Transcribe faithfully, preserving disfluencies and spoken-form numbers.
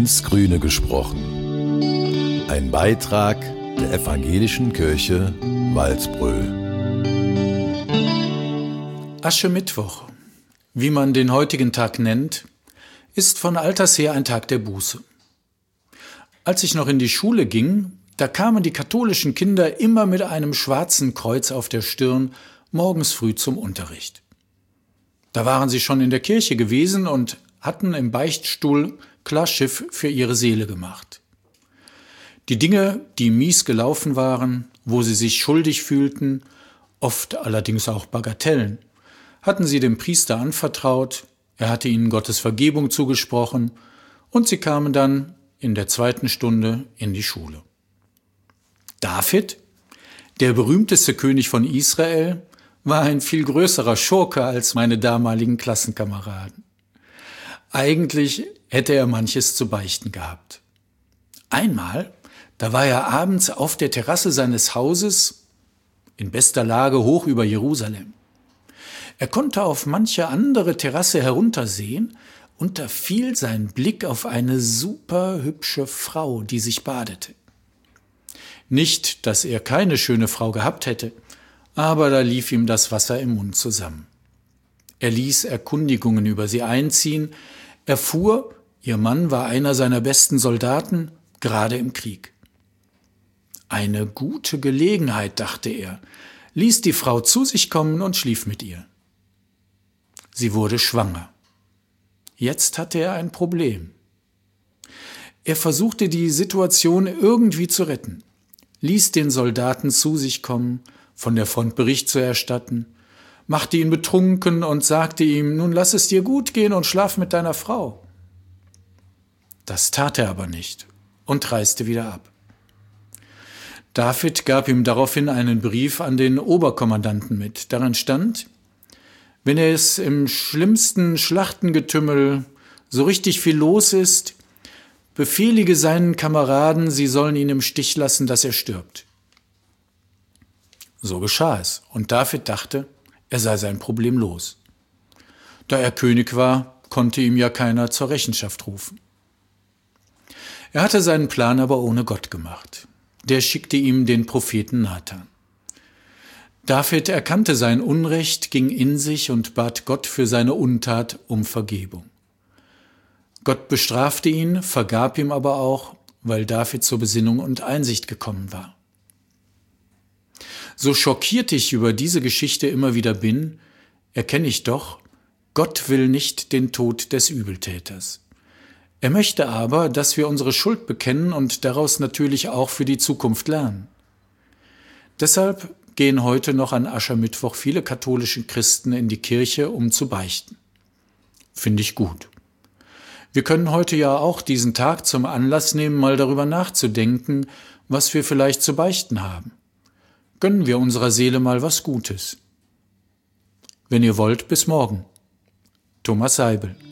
ins Grüne gesprochen. Ein Beitrag der Evangelischen Kirche Walsbröl. Aschermittwoch, wie man den heutigen Tag nennt, ist von alters her ein Tag der Buße. Als ich noch in die Schule ging, da kamen die katholischen Kinder immer mit einem schwarzen Kreuz auf der Stirn morgens früh zum Unterricht. Da waren sie schon in der Kirche gewesen und hatten im Beichtstuhl Klarschiff für ihre Seele gemacht. Die Dinge, die mies gelaufen waren, wo sie sich schuldig fühlten, oft allerdings auch Bagatellen, hatten sie dem Priester anvertraut, er hatte ihnen Gottes Vergebung zugesprochen und sie kamen dann in der zweiten Stunde in die Schule. David, der berühmteste König von Israel, war ein viel größerer Schurke als meine damaligen Klassenkameraden. Eigentlich hätte er manches zu beichten gehabt. Einmal, da war er abends auf der Terrasse seines Hauses, in bester Lage hoch über Jerusalem. Er konnte auf manche andere Terrasse heruntersehen und da fiel sein Blick auf eine super hübsche Frau, die sich badete. Nicht, dass er keine schöne Frau gehabt hätte, aber da lief ihm das Wasser im Mund zusammen. Er ließ Erkundigungen über sie einziehen, erfuhr, ihr Mann war einer seiner besten Soldaten, gerade im Krieg. Eine gute Gelegenheit, dachte er, ließ die Frau zu sich kommen und schlief mit ihr. Sie wurde schwanger. Jetzt hatte er ein Problem. Er versuchte die Situation irgendwie zu retten, ließ den Soldaten zu sich kommen, von der Front Bericht zu erstatten, machte ihn betrunken und sagte ihm, nun lass es dir gut gehen und schlaf mit deiner Frau. Das tat er aber nicht und reiste wieder ab. David gab ihm daraufhin einen Brief an den Oberkommandanten mit. Darin stand, wenn es im schlimmsten Schlachtengetümmel so richtig viel los ist, befehlige seinen Kameraden, sie sollen ihn im Stich lassen, dass er stirbt. So geschah es, und David dachte, er sei sein Problem los. Da er König war, konnte ihm ja keiner zur Rechenschaft rufen. Er hatte seinen Plan aber ohne Gott gemacht. Der schickte ihm den Propheten Nathan. David erkannte sein Unrecht, ging in sich und bat Gott für seine Untat um Vergebung. Gott bestrafte ihn, vergab ihm aber auch, weil David zur Besinnung und Einsicht gekommen war. So schockiert ich über diese Geschichte immer wieder bin, erkenne ich doch, Gott will nicht den Tod des Übeltäters. Er möchte aber, dass wir unsere Schuld bekennen und daraus natürlich auch für die Zukunft lernen. Deshalb gehen heute noch an Aschermittwoch viele katholische Christen in die Kirche, um zu beichten. Finde ich gut. Wir können heute ja auch diesen Tag zum Anlass nehmen, mal darüber nachzudenken, was wir vielleicht zu beichten haben. Gönnen wir unserer Seele mal was Gutes. Wenn ihr wollt, bis morgen. Thomas Seibel.